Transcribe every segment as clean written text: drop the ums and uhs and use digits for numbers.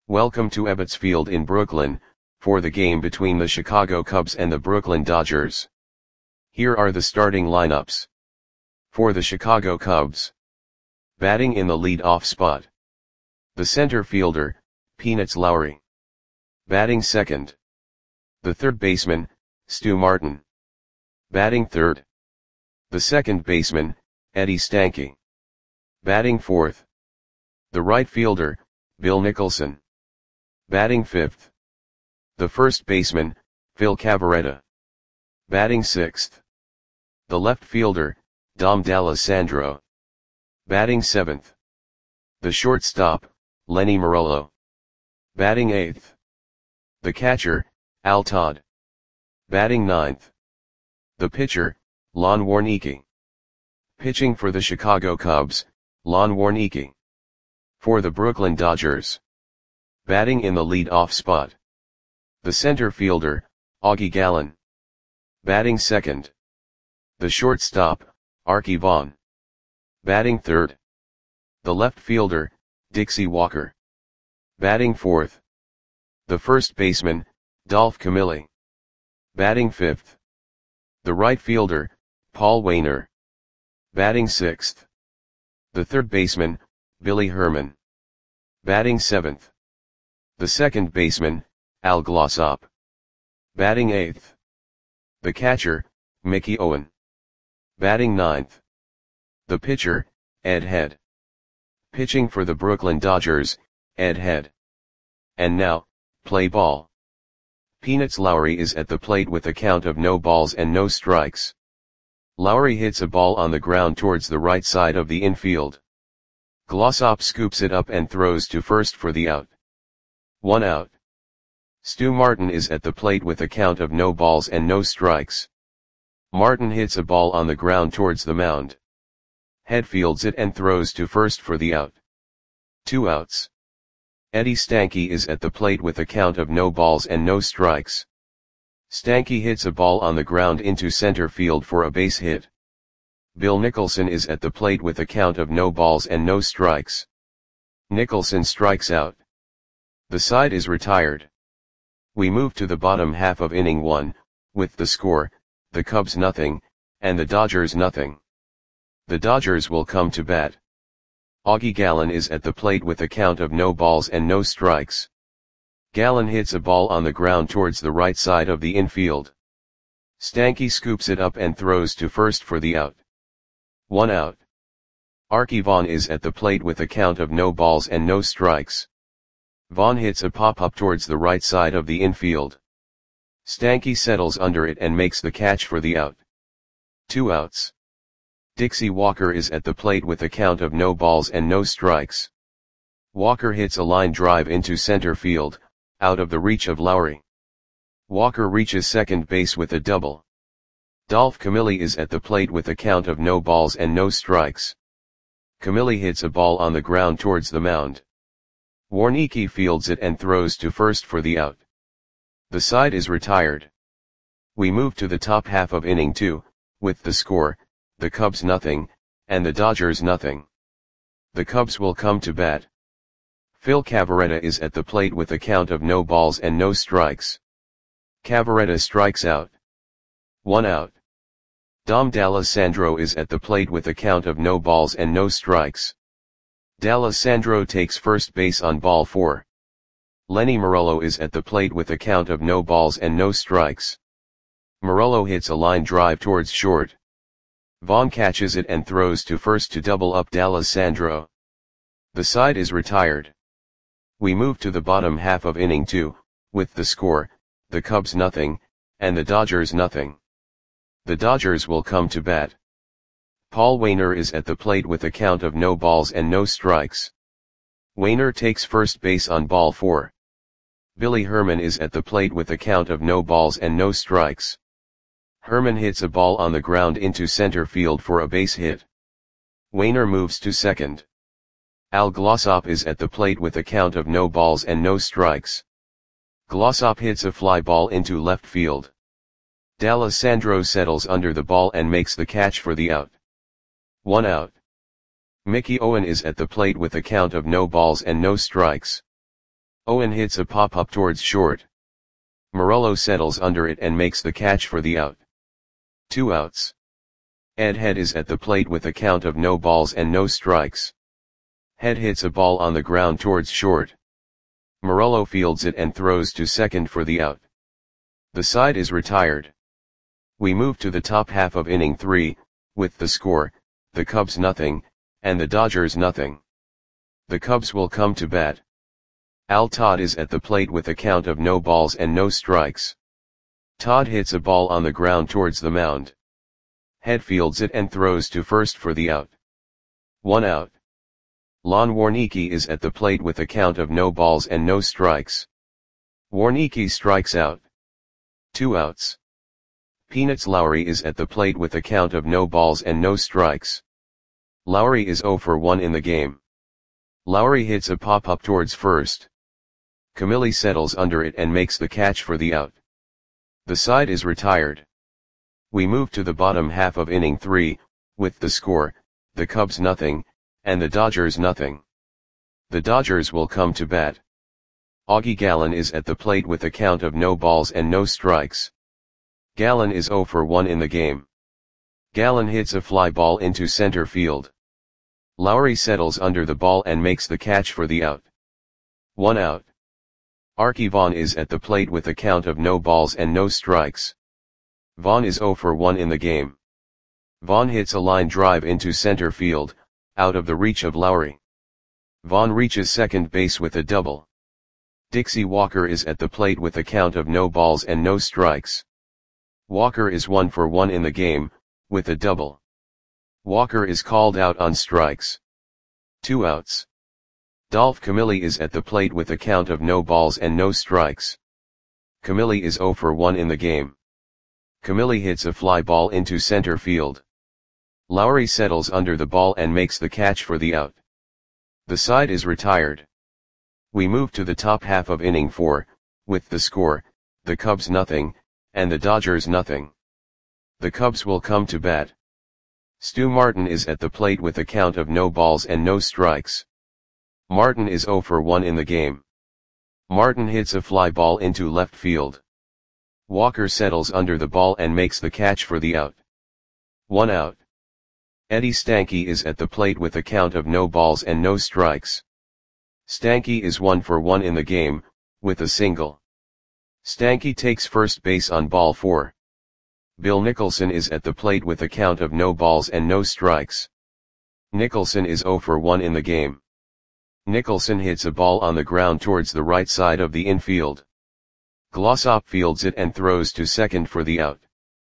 Welcome to Ebbets Field in Brooklyn, for the game between the Chicago Cubs and the Brooklyn Dodgers. Here are the starting lineups. For the Chicago Cubs. Batting in the lead-off spot. The center fielder, Peanuts Lowry. Batting second. The third baseman, Stu Martin. Batting third. The second baseman, Eddie Stanky. Batting fourth. The right fielder, Bill Nicholson. Batting fifth. The first baseman, Phil Cavarretta. Batting sixth. The left fielder, Dom D'Alessandro. Batting seventh. The shortstop, Lenny Marolo. Batting eighth. The catcher, Al Todd. Batting ninth. The pitcher, Lon Warneke. Pitching for the Chicago Cubs, Lon Warneke. For the Brooklyn Dodgers. Batting in the lead-off spot. The center fielder, Augie Gallen. Batting second. The shortstop, Arky Vaughan. Batting third. The left fielder, Dixie Walker. Batting fourth. The first baseman, Dolph Camilli. Batting fifth. The right fielder, Paul Waner. Batting sixth. The third baseman, Billy Herman. Batting seventh. The second baseman, Al Glossop. Batting eighth. The catcher, Mickey Owen. Batting ninth. The pitcher, Ed Head. Pitching for the Brooklyn Dodgers, Ed Head. And now, play ball. Peanuts Lowry is at the plate with a count of no balls and no strikes. Lowry hits a ball on the ground towards the right side of the infield. Glossop scoops it up and throws to first for the out. 1 out. Stu Martin is at the plate with a count of no balls and no strikes. Martin hits a ball on the ground towards the mound. Head fields it and throws to first for the out. 2 outs. Eddie Stanky is at the plate with a count of no balls and no strikes. Stanky hits a ball on the ground into center field for a base hit. Bill Nicholson is at the plate with a count of no balls and no strikes. Nicholson strikes out. The side is retired. We move to the bottom half of inning 1, with the score, the Cubs nothing, and the Dodgers nothing. The Dodgers will come to bat. Augie Gallen is at the plate with a count of no balls and no strikes. Gallen hits a ball on the ground towards the right side of the infield. Stanky scoops it up and throws to first for the out. 1 out. Arky Vaughan is at the plate with a count of no balls and no strikes. Vaughan hits a pop-up towards the right side of the infield. Stanky settles under it and makes the catch for the out. 2 outs. Dixie Walker is at the plate with a count of no balls and no strikes. Walker hits a line drive into center field, out of the reach of Lowry. Walker reaches second base with a double. Dolph Camilli is at the plate with a count of no balls and no strikes. Camilli hits a ball on the ground towards the mound. Warneke fields it and throws to first for the out. The side is retired. We move to the top half of inning 2, with the score, the Cubs nothing, and the Dodgers nothing. The Cubs will come to bat. Phil Cavarretta is at the plate with a count of no balls and no strikes. Cavarretta strikes out. 1 out. Dom D'Alessandro is at the plate with a count of no balls and no strikes. D'Alessandro takes first base on ball 4. Lenny Marolo is at the plate with a count of no balls and no strikes. Marolo hits a line drive towards short. Vaughan catches it and throws to first to double up D'Alessandro. The side is retired. We move to the bottom half of inning 2, with the score, the Cubs nothing, and the Dodgers nothing. The Dodgers will come to bat. Paul Waner is at the plate with a count of no balls and no strikes. Waner takes first base on ball 4. Billy Herman is at the plate with a count of no balls and no strikes. Herman hits a ball on the ground into center field for a base hit. Waner moves to second. Al Glossop is at the plate with a count of no balls and no strikes. Glossop hits a fly ball into left field. D'Alessandro settles under the ball and makes the catch for the out. 1 out. Mickey Owen is at the plate with a count of no balls and no strikes. Owen hits a pop-up towards short. Morello settles under it and makes the catch for the out. 2 outs. Ed Head is at the plate with a count of no balls and no strikes. Head hits a ball on the ground towards short. Morello fields it and throws to second for the out. The side is retired. We move to the top half of inning 3, with the score, the Cubs nothing, and the Dodgers nothing. The Cubs will come to bat. Al Todd is at the plate with a count of no balls and no strikes. Todd hits a ball on the ground towards the mound. Head fields it and throws to first for the out. 1 out. Lon Warneke is at the plate with a count of no balls and no strikes. Warneke strikes out. 2 outs. Peanuts Lowry is at the plate with a count of no balls and no strikes. Lowry is 0 for 1 in the game. Lowry hits a pop-up towards first. Camilli settles under it and makes the catch for the out. The side is retired. We move to the bottom half of inning 3, with the score, the Cubs nothing, and the Dodgers nothing. The Dodgers will come to bat. Augie Gallen is at the plate with a count of no balls and no strikes. Gallen is 0 for 1 in the game. Gallen hits a fly ball into center field. Lowry settles under the ball and makes the catch for the out. 1 out. Arky Vaughan is at the plate with a count of no balls and no strikes. Vaughan is 0 for 1 in the game. Vaughan hits a line drive into center field, out of the reach of Lowry. Vaughan reaches second base with a double. Dixie Walker is at the plate with a count of no balls and no strikes. Walker is 1 for 1 in the game, with a double. Walker is called out on strikes. 2 outs. Dolph Camilli is at the plate with a count of no balls and no strikes. Camilli is 0 for 1 in the game. Camilli hits a fly ball into center field. Lowry settles under the ball and makes the catch for the out. The side is retired. We move to the top half of inning 4, with the score, the Cubs nothing, and the Dodgers nothing. The Cubs will come to bat. Stu Martin is at the plate with a count of no balls and no strikes. Martin is 0 for 1 in the game. Martin hits a fly ball into left field. Walker settles under the ball and makes the catch for the out. 1 out. Eddie Stanky is at the plate with a count of no balls and no strikes. Stanky is 1 for 1 in the game, with a single. Stanky takes first base on ball 4. Bill Nicholson is at the plate with a count of no balls and no strikes. Nicholson is 0 for 1 in the game. Nicholson hits a ball on the ground towards the right side of the infield. Glossop fields it and throws to second for the out.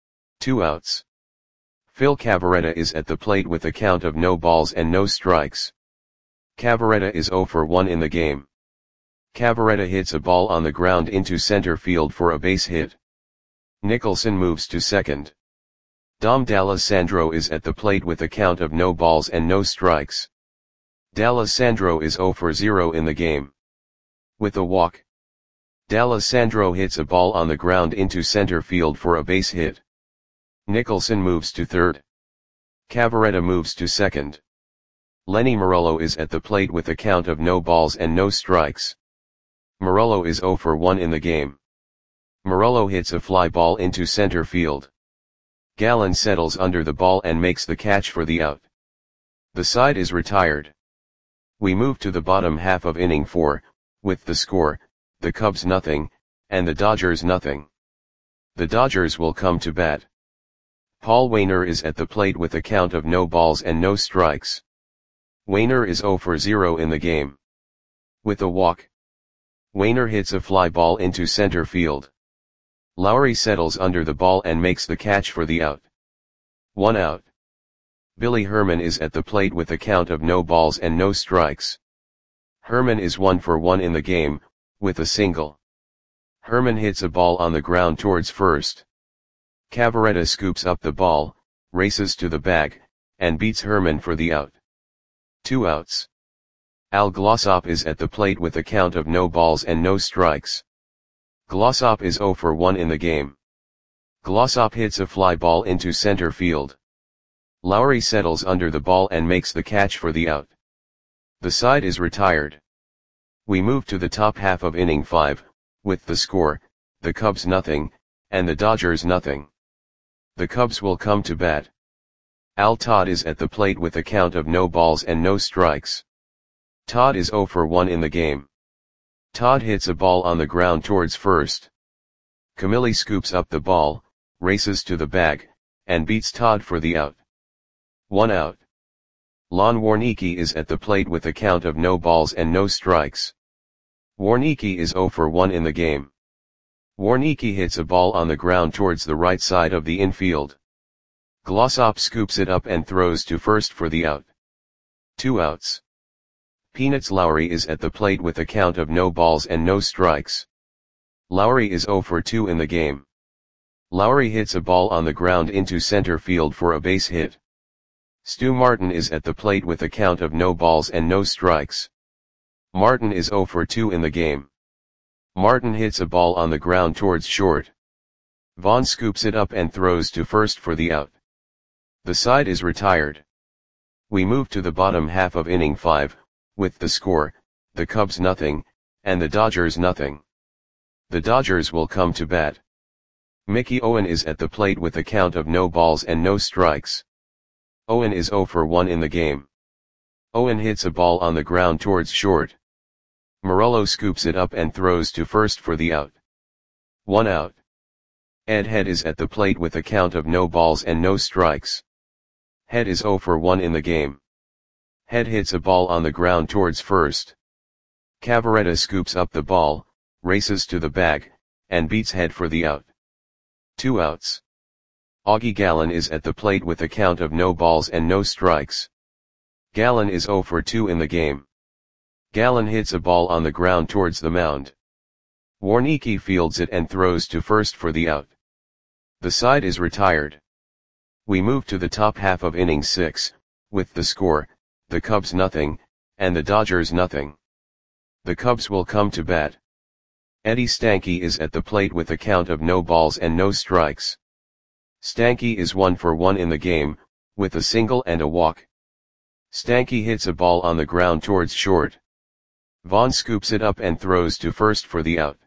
2 outs. Phil Cavarretta is at the plate with a count of no balls and no strikes. Cavarretta is 0 for 1 in the game. Cavarretta hits a ball on the ground into center field for a base hit. Nicholson moves to second. Dom D'Alessandro is at the plate with a count of no balls and no strikes. D'Alessandro is 0 for 0 in the game. With a walk. D'Alessandro hits a ball on the ground into center field for a base hit. Nicholson moves to third. Cavarretta moves to second. Lenny Morello is at the plate with a count of no balls and no strikes. Morello is 0 for 1 in the game. Morello hits a fly ball into center field. Gallen settles under the ball and makes the catch for the out. The side is retired. We move to the bottom half of inning 4, with the score, the Cubs nothing, and the Dodgers nothing. The Dodgers will come to bat. Paul Wainer is at the plate with a count of no balls and no strikes. Wainer is 0 for 0 in the game. With a walk. Wainer hits a fly ball into center field. Lowry settles under the ball and makes the catch for the out. 1 out. Billy Herman is at the plate with a count of no balls and no strikes. Herman is 1 for 1 in the game, with a single. Herman hits a ball on the ground towards first. Cavarretta scoops up the ball, races to the bag, and beats Herman for the out. 2 outs. Al Glossop is at the plate with a count of no balls and no strikes. Glossop is 0 for 1 in the game. Glossop hits a fly ball into center field. Lowry settles under the ball and makes the catch for the out. The side is retired. We move to the top half of inning 5, with the score, the Cubs nothing, and the Dodgers nothing. The Cubs will come to bat. Al Todd is at the plate with a count of no balls and no strikes. Todd is 0 for 1 in the game. Todd hits a ball on the ground towards first. Camilli scoops up the ball, races to the bag, and beats Todd for the out. 1 out. Lon Warneke is at the plate with a count of no balls and no strikes. Warneke is 0 for 1 in the game. Warneke hits a ball on the ground towards the right side of the infield. Glossop scoops it up and throws to first for the out. 2 outs. Peanuts Lowry is at the plate with a count of no balls and no strikes. Lowry is 0 for 2 in the game. Lowry hits a ball on the ground into center field for a base hit. Stu Martin is at the plate with a count of no balls and no strikes. Martin is 0 for 2 in the game. Martin hits a ball on the ground towards short. Vaughn scoops it up and throws to first for the out. The side is retired. We move to the bottom half of inning 5, with the score, the Cubs nothing, and the Dodgers nothing. The Dodgers will come to bat. Mickey Owen is at the plate with a count of no balls and no strikes. Owen is 0 for 1 in the game. Owen hits a ball on the ground towards short. Morello scoops it up and throws to first for the out. 1 out. Ed Head is at the plate with a count of no balls and no strikes. Head is 0 for 1 in the game. Head hits a ball on the ground towards first. Cavaretta scoops up the ball, races to the bag, and beats Head for the out. 2 outs. Augie Gallen is at the plate with a count of no balls and no strikes. Gallen is 0 for 2 in the game. Gallen hits a ball on the ground towards the mound. Warneke fields it and throws to first for the out. The side is retired. We move to the top half of inning 6, with the score, the Cubs nothing, and the Dodgers nothing. The Cubs will come to bat. Eddie Stanky is at the plate with a count of no balls and no strikes. Stanky is 1 for 1 in the game, with a single and a walk. Stanky hits a ball on the ground towards short. Vaughn scoops it up and throws to first for the out.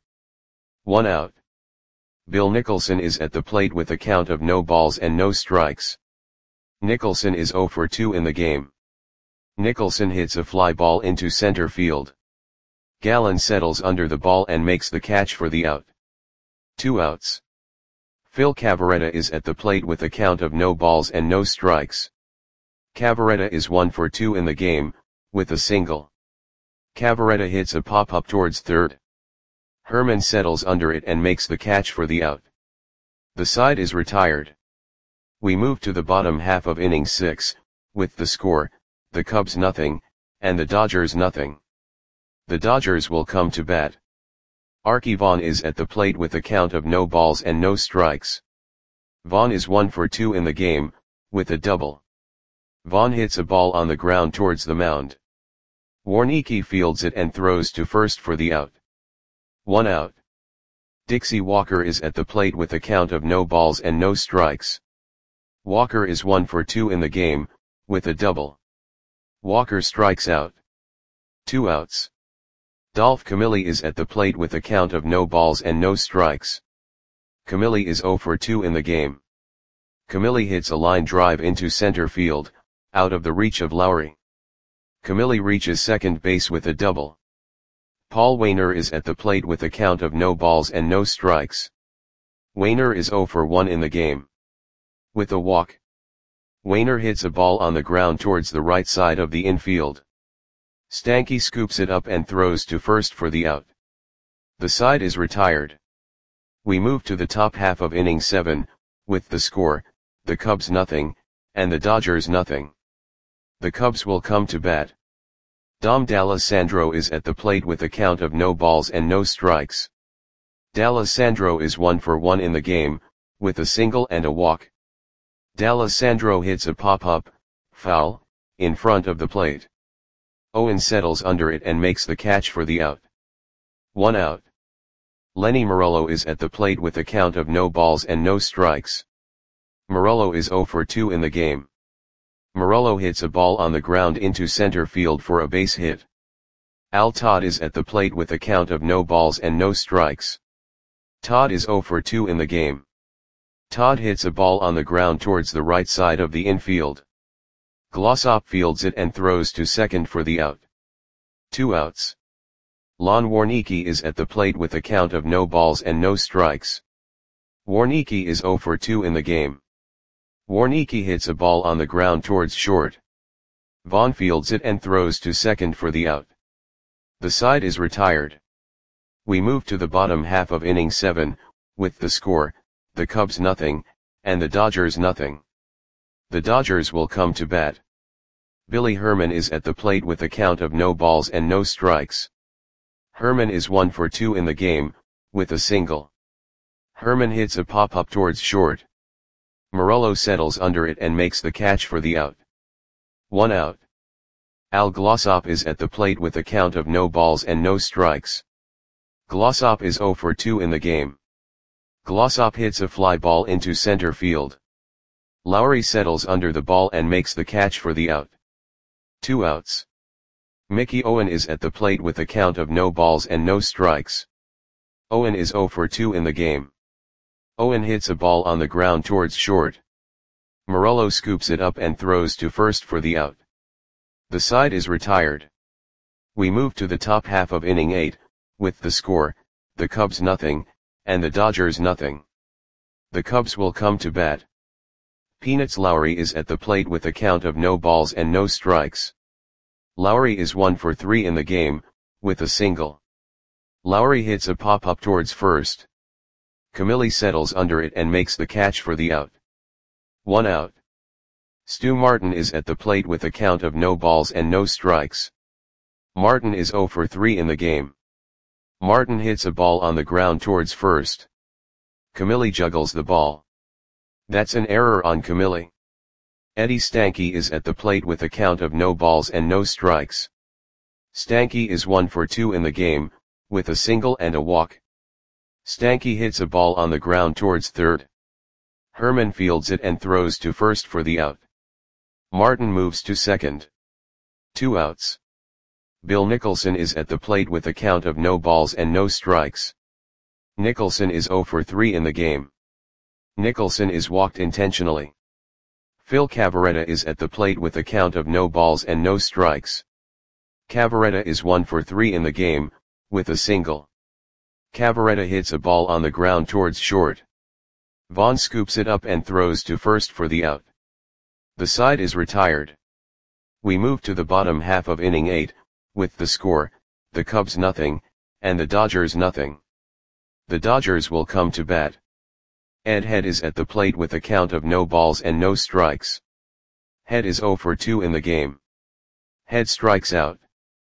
1 out. Bill Nicholson is at the plate with a count of no balls and no strikes. Nicholson is 0 for 2 in the game. Nicholson hits a fly ball into center field. Gallen settles under the ball and makes the catch for the out. 2 outs. Phil Cavaretta is at the plate with a count of no balls and no strikes. Cavaretta is 1 for 2 in the game, with a single. Cavaretta hits a pop-up towards third. Herman settles under it and makes the catch for the out. The side is retired. We move to the bottom half of inning 6, with the score, the Cubs nothing, and the Dodgers nothing. The Dodgers will come to bat. Archie Vaughn is at the plate with a count of no balls and no strikes. Vaughn is 1 for 2 in the game, with a double. Vaughn hits a ball on the ground towards the mound. Warneke fields it and throws to first for the out. 1 out. Dixie Walker is at the plate with a count of no balls and no strikes. Walker is 1 for 2 in the game, with a double. Walker strikes out. 2 outs. Dolph Camilli is at the plate with a count of no balls and no strikes. Camilli is 0 for 2 in the game. Camilli hits a line drive into center field, out of the reach of Lowry. Camilli reaches second base with a double. Paul Wainer is at the plate with a count of no balls and no strikes. Wainer is 0 for 1 in the game. With a walk. Wainer hits a ball on the ground towards the right side of the infield. Stanky scoops it up and throws to first for the out. The side is retired. We move to the top half of inning 7, with the score, the Cubs nothing, and the Dodgers nothing. The Cubs will come to bat. Dom D'Alessandro is at the plate with a count of no balls and no strikes. D'Alessandro is 1 for 1 in the game, with a single and a walk. D'Alessandro hits a pop-up, foul, in front of the plate. Owen settles under it and makes the catch for the out. 1 out. Lenny Morello is at the plate with a count of no balls and no strikes. Morello is 0 for 2 in the game. Morello hits a ball on the ground into center field for a base hit. Al Todd is at the plate with a count of no balls and no strikes. Todd is 0 for 2 in the game. Todd hits a ball on the ground towards the right side of the infield. Glossop fields it and throws to second for the out. 2 outs. Lon Warneke is at the plate with a count of no balls and no strikes. Warneke is 0 for 2 in the game. Warneke hits a ball on the ground towards short. Vaughn fields it and throws to second for the out. The side is retired. We move to the bottom half of inning 7, with the score, the Cubs nothing, and the Dodgers nothing. The Dodgers will come to bat. Billy Herman is at the plate with a count of no balls and no strikes. Herman is 1 for 2 in the game, with a single. Herman hits a pop-up towards short. Morello settles under it and makes the catch for the out. 1 out. Al Glossop is at the plate with a count of no balls and no strikes. Glossop is 0 for 2 in the game. Glossop hits a fly ball into center field. Lowry settles under the ball and makes the catch for the out. 2 outs. Mickey Owen is at the plate with a count of no balls and no strikes. Owen is 0 for 2 in the game. Owen hits a ball on the ground towards short. Morello scoops it up and throws to first for the out. The side is retired. We move to the top half of inning 8, with the score, the Cubs nothing, and the Dodgers nothing. The Cubs will come to bat. Peanuts Lowry is at the plate with a count of no balls and no strikes. Lowry is 1 for 3 in the game, with a single. Lowry hits a pop-up towards first. Camilli settles under it and makes the catch for the out. 1 out. Stu Martin is at the plate with a count of no balls and no strikes. Martin is 0 for 3 in the game. Martin hits a ball on the ground towards first. Camilli juggles the ball. That's an error on Camilli. Eddie Stanky is at the plate with a count of no balls and no strikes. Stanky is 1 for 2 in the game, with a single and a walk. Stanky hits a ball on the ground towards third. Herman fields it and throws to first for the out. Martin moves to second. 2 outs. Bill Nicholson is at the plate with a count of no balls and no strikes. Nicholson is 0 for 3 in the game. Nicholson is walked intentionally. Phil Cavarretta is at the plate with a count of no balls and no strikes. Cavarretta is 1 for 3 in the game, with a single. Cavarretta hits a ball on the ground towards short. Vaughn scoops it up and throws to first for the out. The side is retired. We move to the bottom half of inning 8, with the score, the Cubs nothing, and the Dodgers nothing. The Dodgers will come to bat. Ed Head is at the plate with a count of no balls and no strikes. Head is 0 for 2 in the game. Head strikes out.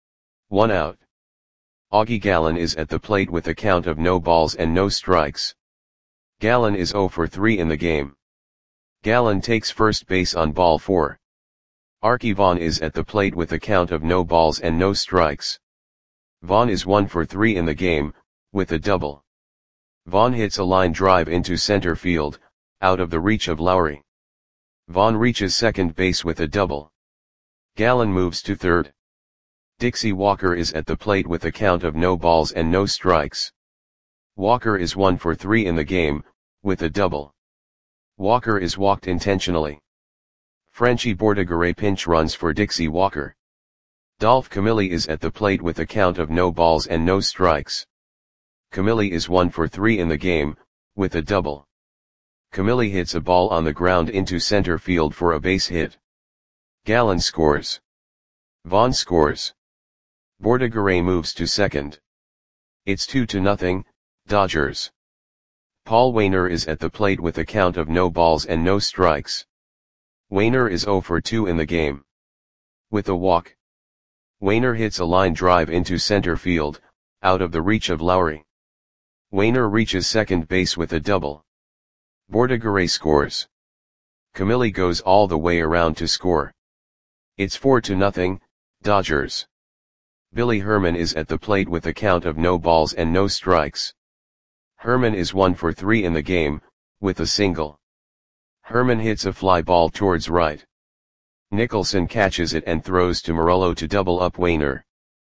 1 out. Augie Gallen is at the plate with a count of no balls and no strikes. Gallen is 0 for 3 in the game. Gallen takes first base on ball 4. Archie Vaughn is at the plate with a count of no balls and no strikes. Vaughn is 1 for 3 in the game, with a double. Vaughn hits a line drive into center field, out of the reach of Lowry. Vaughn reaches second base with a double. Gallen moves to third. Dixie Walker is at the plate with a count of no balls and no strikes. Walker is 1 for 3 in the game, with a double. Walker is walked intentionally. Frenchie Bordigaray pinch runs for Dixie Walker. Dolph Camilli is at the plate with a count of no balls and no strikes. Camilli is 1 for 3 in the game, with a double. Camilli hits a ball on the ground into center field for a base hit. Gallen scores. Vaughn scores. Bordigaray moves to second. It's 2-0, Dodgers. Paul Wainer is at the plate with a count of no balls and no strikes. Wainer is 0 for 2 in the game. With a walk. Wainer hits a line drive into center field, out of the reach of Lowry. Wainer reaches second base with a double. Bordigaray scores. Camilli goes all the way around to score. It's 4-0, Dodgers. Billy Herman is at the plate with a count of no balls and no strikes. Herman is 1 for 3 in the game, with a single. Herman hits a fly ball towards right. Nicholson catches it and throws to Morello to double up Wainer.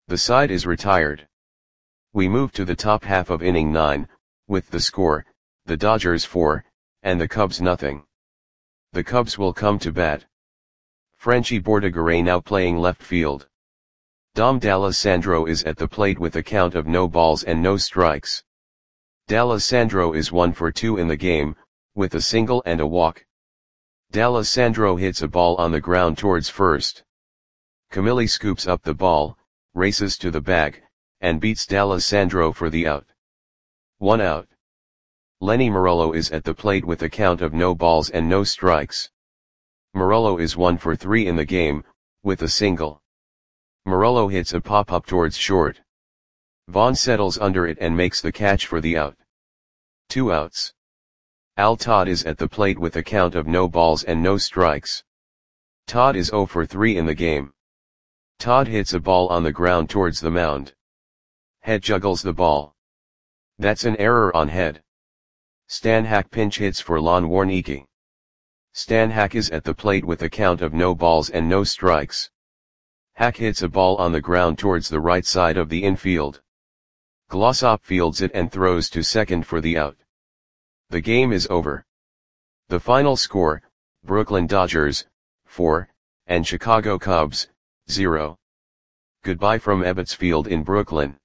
The side is retired. We move to the top half of inning 9, with the score, the Dodgers 4, and the Cubs nothing. The Cubs will come to bat. Frenchie Bordegaray now playing left field. Dom D'Alessandro is at the plate with a count of no balls and no strikes. D'Alessandro is 1 for 2 in the game, with a single and a walk. D'Alessandro hits a ball on the ground towards first. Camilli scoops up the ball, races to the bag, and beats D'Alessandro for the out. 1 out. Lenny Morello is at the plate with a count of no balls and no strikes. Morello is 1 for 3 in the game, with a single. Morello hits a pop-up towards short. Vaughn settles under it and makes the catch for the out. 2 outs. Al Todd is at the plate with a count of no balls and no strikes. Todd is 0 for 3 in the game. Todd hits a ball on the ground towards the mound. Head juggles the ball. That's an error on Head. Stan Hack pinch hits for Lon Warneke. Stan Hack is at the plate with a count of no balls and no strikes. Hack hits a ball on the ground towards the right side of the infield. Glossop fields it and throws to second for the out. The game is over. The final score, Brooklyn Dodgers, 4, and Chicago Cubs, 0. Goodbye from Ebbets Field in Brooklyn.